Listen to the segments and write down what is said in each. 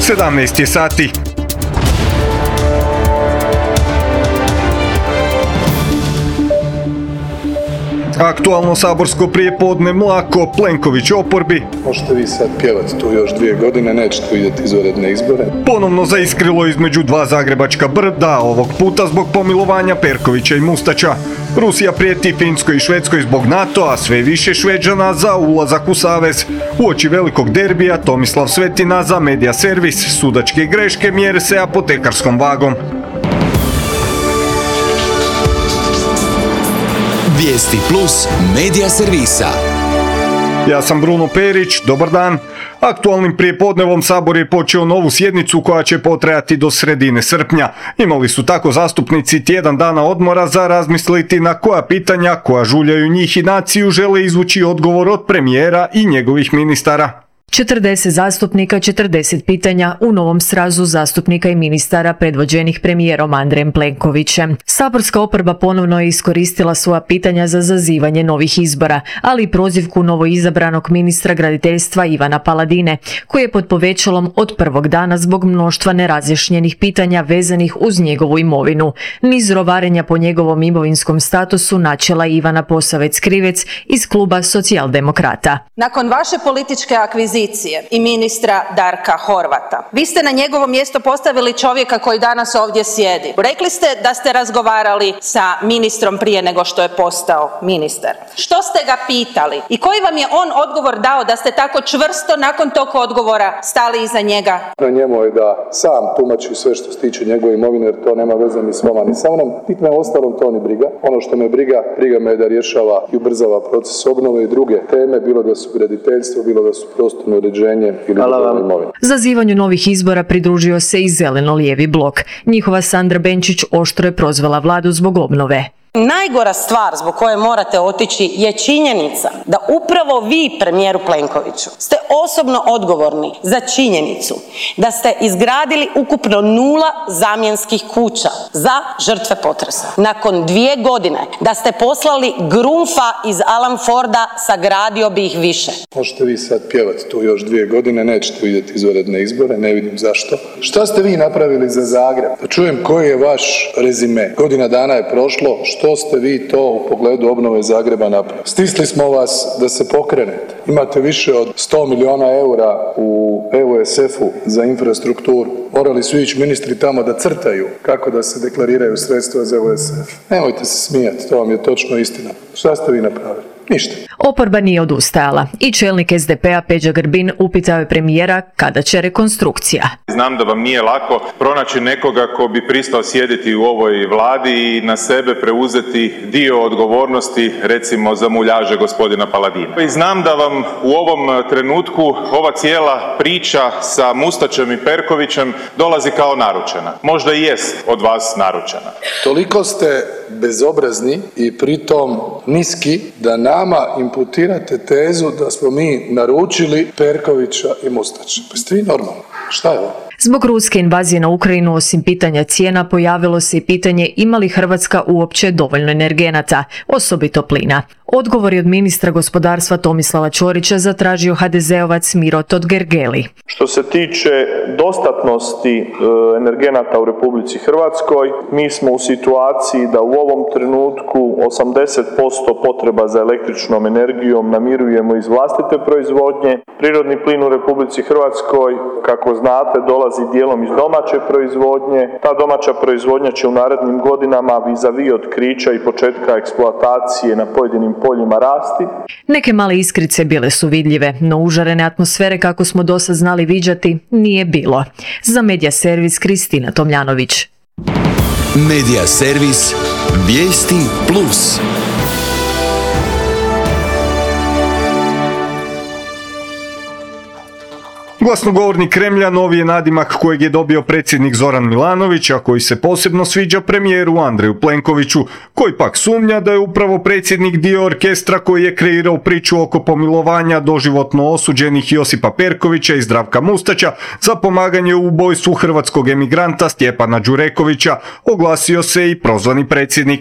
17 je sati. Aktualno saborsko prijepodne mlako, Plenković oporbi. Možete vi sad pjevati tu još 2 godine, nećete vidjeti izvanredne izbore. Ponovno zaiskrilo između dva zagrebačka brda, ovog puta zbog pomilovanja Perkovića i Mustača. Rusija prijeti Finskoj i Švedskoj zbog NATO-a, sve više Šveđana za ulazak u savez. Uoči velikog derbija Tomislav Svetina za Media Servis, sudačke greške mjere se apotekarskom vagom. Vijesti plus Media Servisa. Ja sam Bruno Perić, dobar dan. Aktualnim prijepodnevom Sabor je počeo novu sjednicu koja će potrajati do sredine srpnja. Imali su tako zastupnici tjedan dana odmora za razmisliti na koja pitanja koja žuljaju njih i naciju žele izvući odgovor od premijera i njegovih ministara. 40 zastupnika, 40 pitanja u novom srazu zastupnika i ministara predvođenih premijerom Andrejem Plenkovićem. Saborska oporba ponovno je iskoristila svoja pitanja za zazivanje novih izbora, ali i prozivku novoizabranog ministra graditeljstva Ivana Paladine, koji je pod povećalom od prvog dana zbog mnoštva nerazjašnjenih pitanja vezanih uz njegovu imovinu. Niz rovarenja po njegovom imovinskom statusu načela Ivana Posavec-Krivec iz kluba Socijaldemokrata. Nakon vaše političke akvizicije i ministra Darka Horvata, vi ste na njegovo mjesto postavili čovjeka koji danas ovdje sjedi. Rekli ste da ste razgovarali sa ministrom prije nego što je postao ministar. Što ste ga pitali i koji vam je on odgovor dao da ste tako čvrsto nakon tog odgovora stali iza njega? Na njemu je da sam tumači sve što se tiče njegove imovine, jer to nema veze ni s vama ni sa mnom. Niti me ostalom to ni briga. Ono što me briga me je da rješava i ubrzava proces obnove i druge teme, bilo da su graditeljstvo, bilo da su prostorno uređenje ili imovine. Zazivanju novih izbora pridružio se i zeleno-lijevi blok. Njihova Sandra Benčić oštro je prozvala vladu zbog obnove. Najgora stvar zbog koje morate otići je činjenica da upravo vi, premijeru Plenkoviću, ste osobno odgovorni za činjenicu da ste izgradili ukupno 0 zamjenskih kuća za žrtve potresa. Nakon 2 godine da ste poslali Grunfa iz Alan Forda, sagradio bi ih više. Možete vi sad pjevati tu još 2 godine, nećete vidjeti izvanredne izbore, ne vidim zašto. Šta ste vi napravili za Zagreb? Da čujem koji je vaš rezime. Godina dana je prošlo, što ste vi to u pogledu obnove Zagreba napravili? Stisli smo vas da se pokrenete. Imate više od 100 milijuna eura u EUSF-u za infrastrukturu. Morali su ići ministri tamo da crtaju kako da se deklariraju sredstva za EUSF. Nemojte se smijati, to vam je točno istina. Šta ste vi napravili? Ništa. Oporba nije odustajala i čelnik SDP-a Peđa Grbin upitao je premijera kada će rekonstrukcija. Znam da vam nije lako pronaći nekoga ko bi pristao sjediti u ovoj vladi i na sebe preuzeti dio odgovornosti, recimo za muljaže gospodina Paladina. I znam da vam u ovom trenutku ova cijela priča sa Mustačem i Perkovićem dolazi kao naručena. Možda i jest od vas naručena. Toliko ste bezobrazni i pritom niski da nama imputirate tezu da smo mi naručili Perkovića i Mustača. Pa ste vi normalni? Šta je ovo? Zbog ruske invazije na Ukrajinu, osim pitanja cijena, pojavilo se i pitanje ima li Hrvatska uopće dovoljno energenata, osobito plina. Odgovor je od ministra gospodarstva Tomislava Ćorića zatražio HDZ-ovac Miro Totgergeli. Što se tiče dostatnosti energenata u Republici Hrvatskoj, mi smo u situaciji da u ovom trenutku 80% potreba za električnom energijom namirujemo iz vlastite proizvodnje. Prirodni plin u Republici Hrvatskoj, kako znate, dolazi dijelom iz domaće proizvodnje. Ta domaća proizvodnja će u narednim godinama vis-a-vis otkrića i početka eksploatacije na pojedinim poljima rasti. Neke male iskrice bile su vidljive, no užarene atmosfere kako smo dosad znali viđati nije bilo. Za Media Servis Kristina Tomljanović. Media Servis Vijesti plus. Glasnogovornik Kremlja novi je nadimak kojeg je dobio predsjednik Zoran Milanović, a koji se posebno sviđa premijeru Andreju Plenkoviću, koji pak sumnja da je upravo predsjednik dio orkestra koji je kreirao priču oko pomilovanja doživotno osuđenih Josipa Perkovića i Zdravka Mustača za pomaganje u ubojstvu hrvatskog emigranta Stjepana Đurekovića, oglasio se i prozvani predsjednik.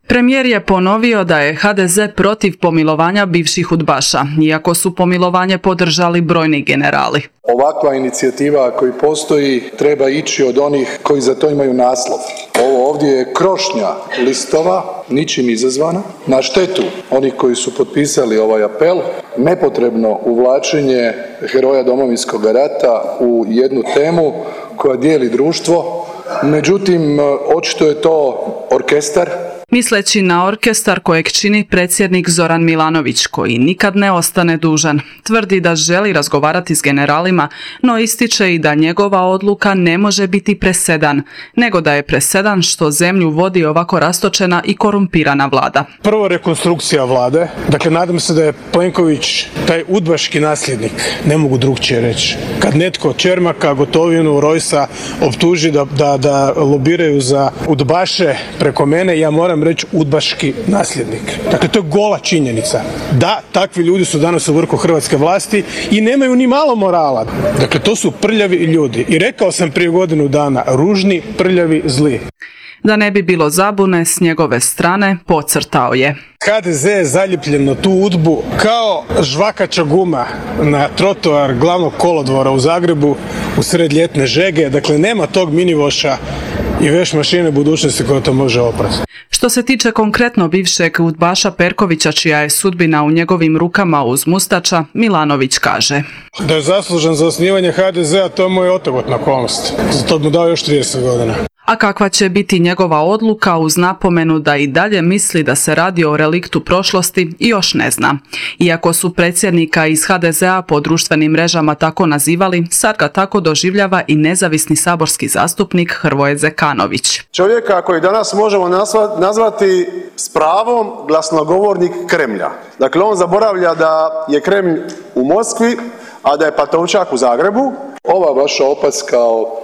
Premijer je ponovio da je HDZ protiv pomilovanja bivših udbaša, iako su pomilovanje podržali brojni generali. Ovakva inicijativa koji postoji treba ići od onih koji za to imaju naslov. Ovo ovdje je krošnja listova, ničim izazvana, na štetu onih koji su potpisali ovaj apel, nepotrebno uvlačenje heroja Domovinskog rata u jednu temu koja dijeli društvo. Međutim, očito je to orkestar. Misleći na orkestar kojeg čini predsjednik Zoran Milanović, koji nikad ne ostane dužan, tvrdi da želi razgovarati s generalima, no ističe i da njegova odluka ne može biti presedan, nego da je presedan što zemlju vodi ovako rastočena i korumpirana vlada. Prvo, rekonstrukcija vlade. Dakle, nadam se da je Plenković taj udbaški nasljednik, ne mogu drugčije reći. Kad netko Čermaka, Gotovinu, Rojsa optuži da lobiraju za udbaše preko mene, ja moram reći udbaški nasljednik. Dakle, to je gola činjenica. Da, takvi ljudi su danas u vrhu hrvatske vlasti i nemaju ni malo morala. Dakle, to su prljavi ljudi. I rekao sam prije godinu dana, ružni, prljavi, zli. Da ne bi bilo zabune s njegove strane, podcrtao je: HDZ je zaljepljen na tu udbu kao žvakača guma na trotoar glavnog kolodvora u Zagrebu u sred ljetne žege. Dakle, nema tog minivoša i veš mašine budućnosti koja to može oprati. Što se tiče konkretno bivšeg udbaša Perkovića, čija je sudbina u njegovim rukama uz Mustača, Milanović kaže: da je zaslužan za osnivanje HDZ-a, to je moj otegotna okolnost. Zato mu dao još 30 godina. A kakva će biti njegova odluka uz napomenu da i dalje misli da se radi o reliktu prošlosti, još ne zna. Iako su predsjednika iz HDZ-a po društvenim mrežama tako nazivali, sad ga tako doživljava i nezavisni saborski zastupnik Hrvoje Zekanović. Čovjeka koji danas možemo nazvati s pravom glasnogovornik Kremlja. Dakle, on zaboravlja da je Kremlj u Moskvi, a da je Pantovčak u Zagrebu. Ova vaša opaska o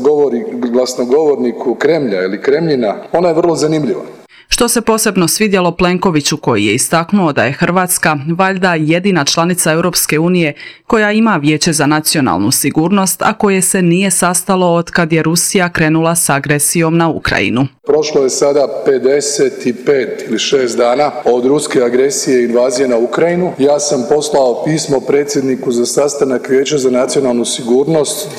glasnogovorniku Kremlja ili Kremljina, ona je vrlo zanimljiva. Što se posebno svidjelo Plenkoviću, koji je istaknuo da je Hrvatska valjda jedina članica Europske unije koja ima Vijeće za nacionalnu sigurnost, a koje se nije sastalo od kad je Rusija krenula s agresijom na Ukrajinu. Prošlo je sada 55 ili 6 dana od ruske agresije i invazije na Ukrajinu. Ja sam poslao pismo predsjedniku za sastanak Vijeća za nacionalnu sigurnost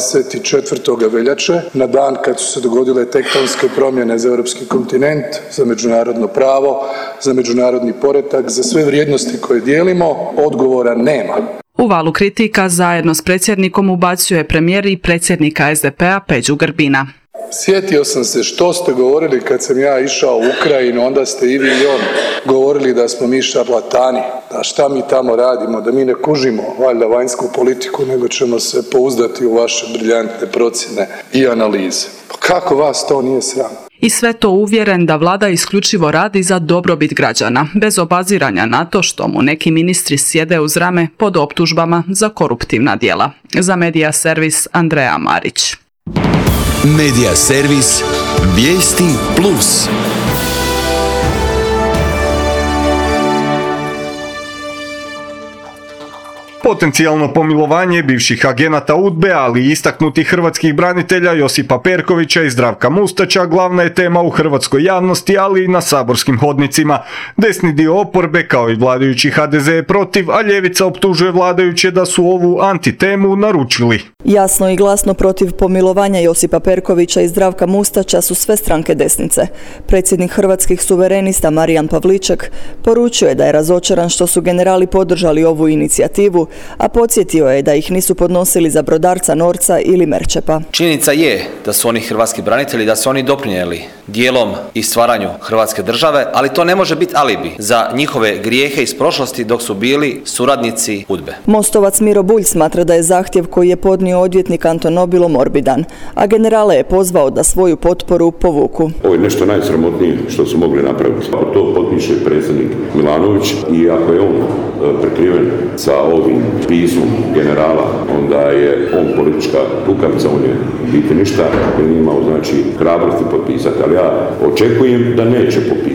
24. veljače, na dan kad su se dogodile tektonske promjene za europski kontinent, za međunarodno pravo, za međunarodni poredak, za sve vrijednosti koje dijelimo. Odgovora nema. U valu kritika zajedno s predsjednikom ubacuje premijer i predsjednika SDP-a Peđu Grbina. Sjetio sam se što ste govorili kad sam ja išao u Ukrajinu, onda ste i vi i on govorili da smo mi šarlatani, da šta mi tamo radimo, da mi ne kužimo valjda vanjsku politiku, nego ćemo se pouzdati u vaše briljantne procjene i analize. Pa kako vas to nije sram? I sve to uvjeren da vlada isključivo radi za dobrobit građana, bez obaziranja na to što mu neki ministri sjede uz rame pod optužbama za koruptivna djela. Za Medija servis Andreja Marić. Medija servis Vijesti Plus. Potencijalno pomilovanje bivših agenata UDBE, ali i istaknutih hrvatskih branitelja Josipa Perkovića i Zdravka Mustača glavna je tema u hrvatskoj javnosti, ali i na saborskim hodnicima. Desni dio oporbe, kao i vladajući HDZ, je protiv, a ljevica optužuje vladajuće da su ovu antitemu naručili. Jasno i glasno protiv pomilovanja Josipa Perkovića i Zdravka Mustača su sve stranke desnice. Predsjednik Hrvatskih suverenista Marijan Pavliček poručuje da je razočaran što su generali podržali ovu inicijativu, a podsjetio je da ih nisu podnosili za Brodarca, Norca ili Merčepa. Činjenica je da su oni hrvatski branitelji, da su oni doprinijeli dijelom i stvaranju Hrvatske države, ali to ne može biti alibi za njihove grijehe iz prošlosti dok su bili suradnici UDBE. Mostovac Miro Bulj smatra da je zahtjev koji je podnio odvjetnik Anton Nobilo morbidan, a generale je pozvao da svoju potporu povuku. Ovo je nešto najsramotnije što su mogli napraviti. Ako to potpiše predsjednik Milanović i ako je on prekriven sa ovim pismom generala, onda je on politička kukavica, on je biti ništa, jer nije imao znači hrabrosti potpisati, ali ja očekujem da neće potpisati.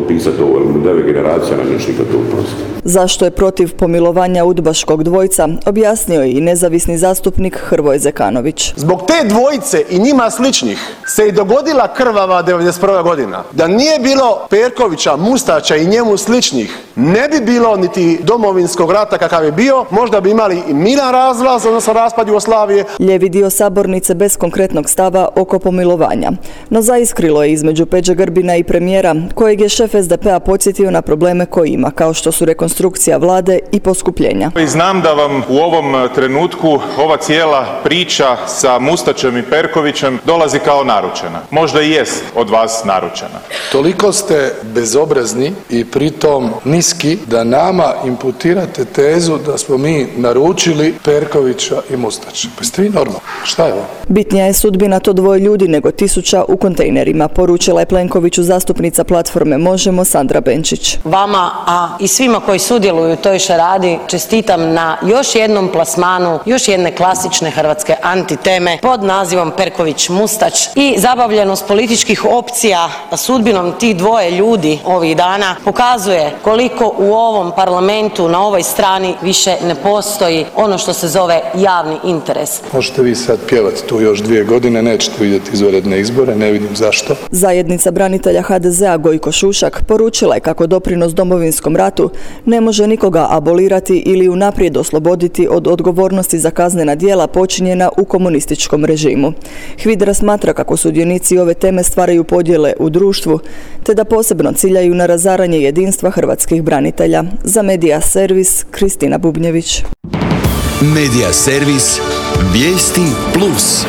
potpisati ovo, jer 9 generacija nam još nikad to oprosti. Zašto je protiv pomilovanja udbaškog dvojca, objasnio je i nezavisni zastupnik Hrvoje Zekanović. Zbog te dvojice i njima sličnih se i dogodila krvava 91. godina. Da nije bilo Perkovića, Mustača i njemu sličnih, ne bi bilo niti Domovinskog rata kakav je bio, možda bi imali i miran razlaz, odnosno raspad Jugoslavije. Lijevi dio sabornice bez konkretnog stava oko pomilovanja. No zaiskrilo je između Peđe Grbina i premijera, kojeg je šef SDP-a podsjetio na probleme koje ima, kao što su rekonstrukcija vlade i poskupljenja. I znam da vam u ovom trenutku ova cijela priča sa Mustačem i Perkovićem dolazi kao naručena. Možda i jest od vas naručena. Toliko ste bezobrazni i pritom niski da nama imputirate tezu da smo mi naručili Perkovića i Mustača. Pa ste vi normalni? Šta je ovo? Bitnija je sudbina to dvoje ljudi nego tisuća u kontejnerima, poručila je Plenkoviću zastupnica platforme Možemo Sandra Benčić. Vama, a i svima koji sudjeluju u toj šaradi, čestitam na još jednom plasmanu, još jedne klasične hrvatske antiteme pod nazivom Perković-Mustać i zabavljenost političkih opcija sudbinom tih dvoje ljudi ovih dana pokazuje koliko u ovom parlamentu na ovoj strani više ne postoji ono što se zove javni interes. Možete vi sad pjevati tu još 2 godine, nećete vidjeti izvanredne izbore, ne vidim zašto. Zajednica branitelja HDZ-a Gojko Šušak poručila je kako doprinos Domovinskom ratu ne može nikoga abolirati ili unaprijed osloboditi od odgovornosti za kaznena djela počinjena u komunističkom režimu. HVIDRA smatra kako sudionici ove teme stvaraju podjele u društvu, te da posebno ciljaju na razaranje jedinstva hrvatskih branitelja. Za Medija servis Kristina Bubnjević. Medija servis Vijesti Plus.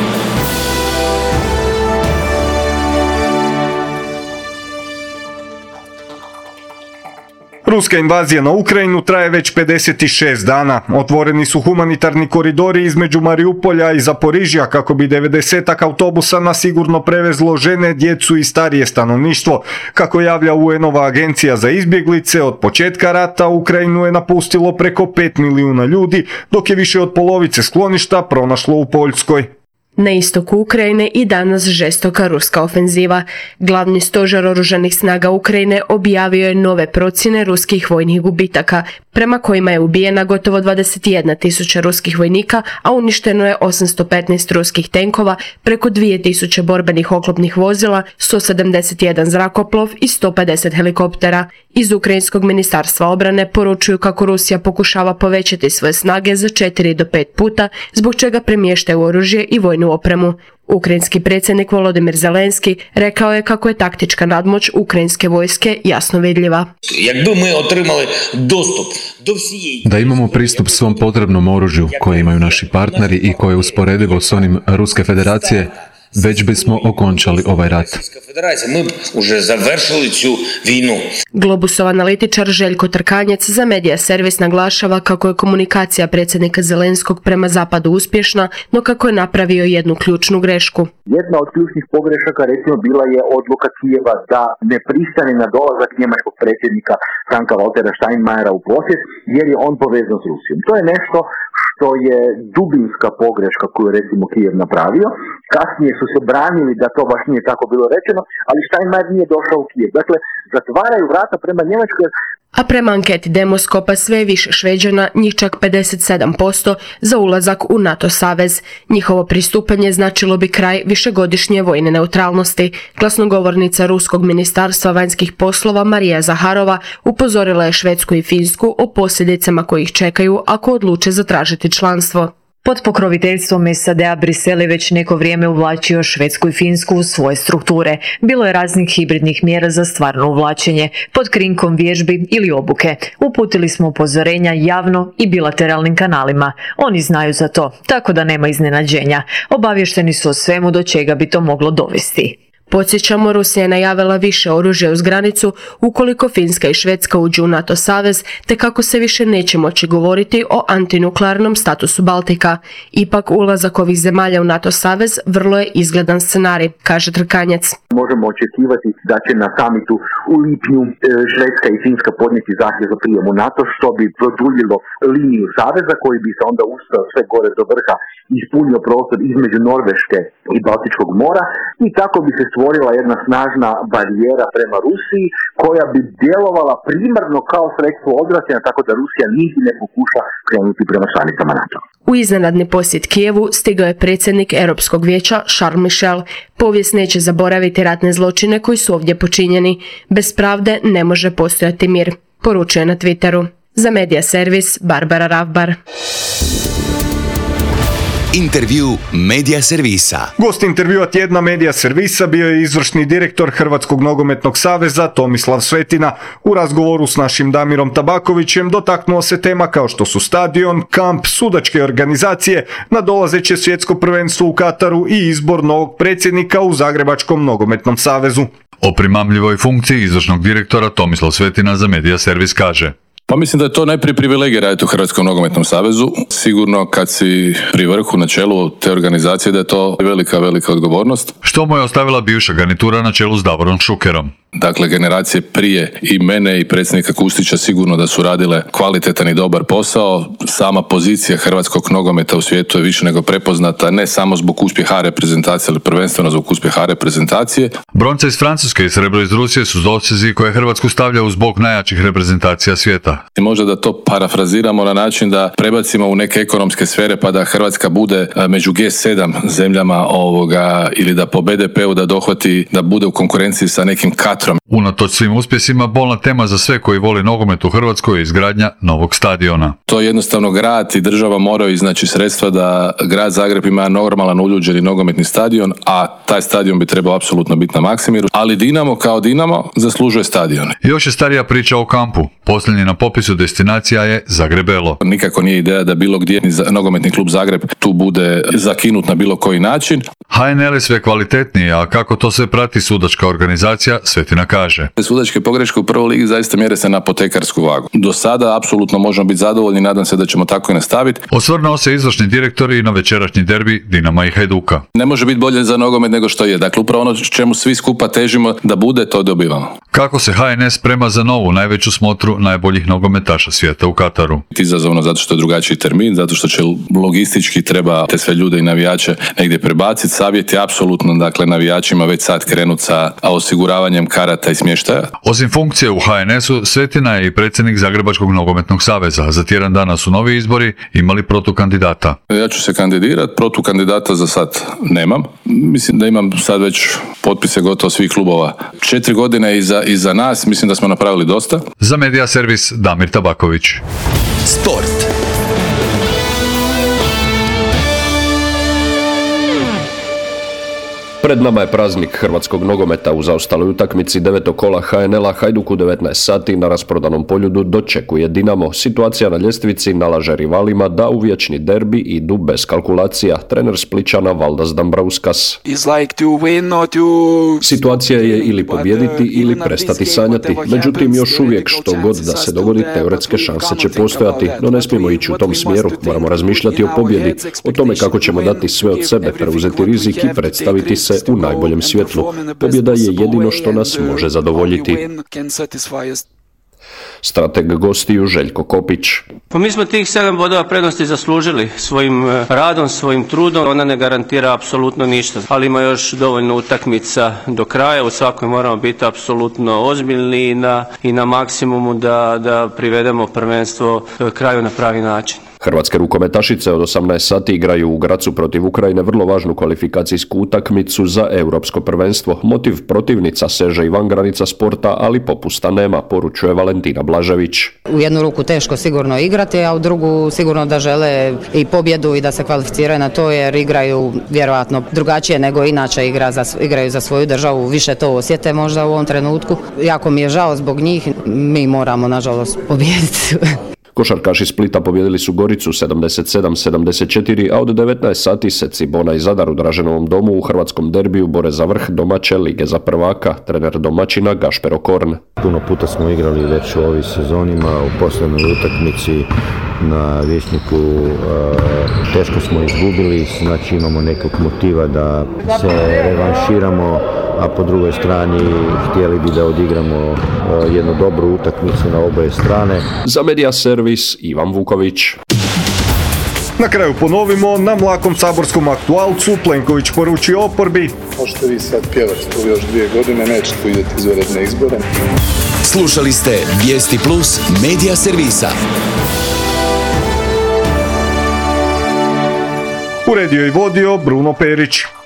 Ruska invazija na Ukrajinu traje već 56 dana. Otvoreni su humanitarni koridori između Mariupolja i Zaporižja kako bi 90-ak autobusa na sigurno prevezlo žene, djecu i starije stanovništvo. Kako javlja UN-ova agencija za izbjeglice, od početka rata Ukrajinu je napustilo preko 5 milijuna ljudi, dok je više od polovice skloništa pronašlo u Poljskoj. Na istoku Ukrajine i danas žestoka ruska ofenziva. Glavni stožer oružanih snaga Ukrajine objavio je nove procjene ruskih vojnih gubitaka, prema kojima je ubijena gotovo 21.000 ruskih vojnika, a uništeno je 815 ruskih tenkova, preko 2000 borbenih oklopnih vozila, 171 zrakoplov i 150 helikoptera. Iz Ukrajinskog ministarstva obrane poručuju kako Rusija pokušava povećati svoje snage za 4 do 5 puta, zbog čega premještaju oružje i vojnu opremu. Ukrajinski predsjednik Volodymyr Zelenski rekao je kako je taktička nadmoć ukrajinske vojske jasno vidljiva. Da imamo pristup svom potrebnom oružju koje imaju naši partneri i koje je usporedivo s onim Ruske federacije, već bismo okončali ovaj rat. Globusov analitičar Željko Trkanjec za Medija servis naglašava kako je komunikacija predsjednika Zelenskog prema zapadu uspješna, no kako je napravio jednu ključnu grešku. Jedna od ključnih pogrešaka recimo bila je odluka Kijeva da ne pristane na dolazak njemačkog predsjednika Franka-Waltera Steinmeiera u posjet, jer je on povezan s Rusijom. To je nešto što je dubinska pogreška koju recimo Kijev napravio. Kasnije su se branili da to baš nije tako bilo rečeno, ali Steinmeier nije došao u Kijev. Dakle, zatvaraju vrata prema Njemačkoj. A prema anketi Demoskopa sve je više Šveđana, njih čak 57%, za ulazak u NATO savez. Njihovo pristupanje značilo bi kraj višegodišnje vojne neutralnosti. Glasnogovornica Ruskog ministarstva vanjskih poslova Marija Zaharova upozorila je Švedsku i Finsku o posljedicama koji ih čekaju ako odluče zatražiti članstvo. Pod pokroviteljstvom SAD-a Brisel je već neko vrijeme uvlačio Švedsku i Finsku u svoje strukture. Bilo je raznih hibridnih mjera za stvarno uvlačenje, pod krinkom vježbi ili obuke. Uputili smo upozorenja javno i bilateralnim kanalima. Oni znaju za to, tako da nema iznenađenja. Obavješteni su o svemu do čega bi to moglo dovesti. Podsjećamo, Rusija je najavila više oružja uz granicu ukoliko Finska i Švedska uđu u NATO savez, te kako se više neće moći govoriti o antinuklearnom statusu Baltika. Ipak ulazak ovih zemalja u NATO savez vrlo je izgledan scenarij, kaže Trkanjec. Možemo očekivati da će na samitu u lipnju Švedska i Finska podnijeti zahtjev za prijem u NATO, što bi produljilo liniju saveza koji bi se onda ustao sve gore do vrha, ispunio prostor između Norveške i Baltičkog mora i tako bi se stvorio stvorila jedna snažna barijera prema Rusiji koja bi djelovala primarno kao sredstvo odvraćanja, tako da Rusija nigdje ne pokuša krenuti prema članicama NATO. U iznenadni posjet Kijevu stigao je predsjednik Europskog vijeća Charles Michel. Povijest neće zaboraviti ratne zločine koji su ovdje počinjeni. Bez pravde ne može postojati mir, poručuje na Twitteru. Za Media Servis, Barbara Ravbar. Intervju Media Servisa. Gost intervjua tjedna Media Servisa bio je izvršni direktor Hrvatskog nogometnog saveza Tomislav Svetina. U razgovoru s našim Damirom Tabakovićem dotaknuo se tema kao što su stadion, kamp, sudačke organizacije, nadolazeće svjetsko prvenstvo u Kataru i izbor novog predsjednika u Zagrebačkom nogometnom savezu. O primamljivoj funkciji izvršnog direktora Tomislav Svetina za Media Servis kaže: Pa mislim da je to najprije privilegija raditi u Hrvatskom nogometnom savezu. Sigurno kad si pri vrhu na čelu te organizacije da je to velika odgovornost. Što mu je ostavila bivša garnitura na čelu s Davorom Šukerom? Dakle, generacije prije i mene i predsjednika Kustića sigurno da su radile kvalitetan i dobar posao. Sama pozicija hrvatskog nogometa u svijetu je više nego prepoznata, ne samo zbog uspjeha reprezentacije, ali prvenstveno zbog uspjeha reprezentacije. Bronca iz Francuske i srebro iz Rusije su dosezi koje Hrvatsku stavlja uz bok najjačih reprezentacija svijeta. I možda da to parafraziramo na način da prebacimo u neke ekonomske sfere pa da Hrvatska bude među G7 zemljama ili da po BDP-u da dohvati, da bude u konkurenciji sa nekim Katrom. Unatoč svim uspjesima, bolna tema za sve koji voli nogomet u Hrvatskoj je izgradnja novog stadiona. To je jednostavno grad i država moraju iznaći sredstva da grad Zagreb ima normalan uljuđeni nogometni stadion, a taj stadion bi trebao apsolutno biti na Maksimiru, ali Dinamo kao Dinamo zaslužuje stadion. Još je starija priča o kampu. Posljednji na popisu destinacija je Zagrebelo. Nikako nije ideja da bilo gdje nogometni klub Zagreb tu bude zakinut na bilo koji način. HNL je sve kvalitetniji, a kako to sve prati sudačka organizacija, Svetina kaže: Sudačke pogreške u prvoj ligi zaista mjere se na apotekarsku vagu. Do sada apsolutno možemo biti zadovoljni i nadam se da ćemo tako i nastaviti. Osvrnuo se izvršni direktor i na večerašnji derbi Dinama i Hajduka. Ne može biti bolje za nogomet nego što je. Dakle, upravo ono čemu svi skupa težimo da bude, to dobivamo. Kako se HNS sprema za novu najveću smotru najboljih nogometaša svijeta u Kataru? Izazovno zato što je drugačiji termin, zato što će logistički treba te sve ljude i navijače negdje prebaciti. Savjet je apsolutno, dakle, navijačima već sad krenuti sa osiguravanjem karata i smještaja. Osim funkcije u HNS-u, Svetina je i predsjednik Zagrebačkog nogometnog saveza. Za tjedan dana su novi izbori, imali protukandidata. Ja ću se kandidirati, protukandidata za sad nemam. Mislim da imam sad već potpise gotovo svih klubova. 4 godine iza nas, mislim da smo napravili dosta. Za Media Servis, Damir Tabaković. Sport. Pred nama je praznik hrvatskog nogometa. U zaostaloj utakmici 9. kola HNL-a Hajduk u 19 sati na rasprodanom Poljudu dočekuje Dinamo. Situacija na ljestvici nalaže rivalima da u vječni derbi idu bez kalkulacija. Trener Splićana Valdas Dambrauskas: situacija je ili pobijediti ili prestati sanjati. Međutim, još uvijek što god da se dogodi, teoretske šanse će postojati, no ne smijemo ići u tom smjeru. Moramo razmišljati o pobjedi, o tome kako ćemo dati sve od sebe, preuzeti rizik i predstaviti se u najboljem svjetlu. Pobjeda je jedino što nas može zadovoljiti. Strateg gostiju Željko Kopić: Pa mi smo tih 7 bodova prednosti zaslužili svojim radom, svojim trudom. Ona ne garantira apsolutno ništa, ali ima još dovoljno utakmica do kraja. U svakoj moramo biti apsolutno ozbiljni i na maksimumu da privedemo prvenstvo kraju na pravi način. Hrvatske rukometašice od 18 sati igraju u Grazu protiv Ukrajine vrlo važnu kvalifikacijsku utakmicu za europsko prvenstvo. Motiv protivnica seže i van granica sporta, ali popusta nema, poručuje Valentina Blažević. U jednu ruku teško sigurno igrati, a u drugu sigurno da žele i pobjedu i da se kvalificiraju na to, jer igraju vjerojatno drugačije nego inače igraju za svoju državu, više to osjete možda u ovom trenutku. Jako mi je žao zbog njih, mi moramo nažalost pobijediti. Košarkaši Splita pobjedili su Goricu 77-74, a od 19 sati se Cibona i Zadar u Draženovom domu u hrvatskom derbiju bore za vrh domaće lige za prvaka. Trener domaćina Gašper Okorn: puno puta smo igrali već u ovim sezonima, u posljednjoj utakmici na Vijećniku teško smo izgubili, znači imamo nekog motiva da se revanširamo, a po drugoj strani htjeli bi da odigramo jednu dobru utakmicu na oboje strane. Za Media Servis Ivan Vuković. Na kraju ponovimo, na mlakom saborskom aktualcu Plenković poručio oporbi: možete vi sad pjevati tu još 2 godine, nećete vidjeti izvanredne izbore. Slušali ste Vijesti Plus Medija Servisa. Uredio i vodio Bruno Perić.